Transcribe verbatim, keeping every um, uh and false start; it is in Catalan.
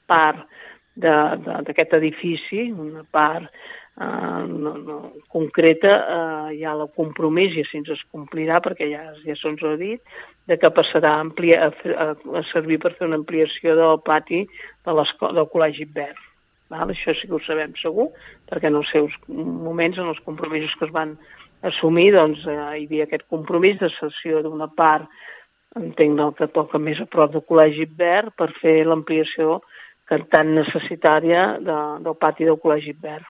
part d'aquest edifici, una part eh, no, no, concreta, eh, hi ha el compromís, i així es complirà, perquè ja, ja se'ns ho ha dit, de que passarà a, amplia, a, a servir per fer una ampliació del pati de del Col·legi Verd. Val? Això sí que ho sabem segur, perquè en els seus moments, en els compromisos que es van assumir, doncs eh, hi havia aquest compromís de cessió d'una part, entenc del que toca més a prop del Col·legi Verd, per fer l'ampliació que tan necessitària de, del pati del Col·legi Verd.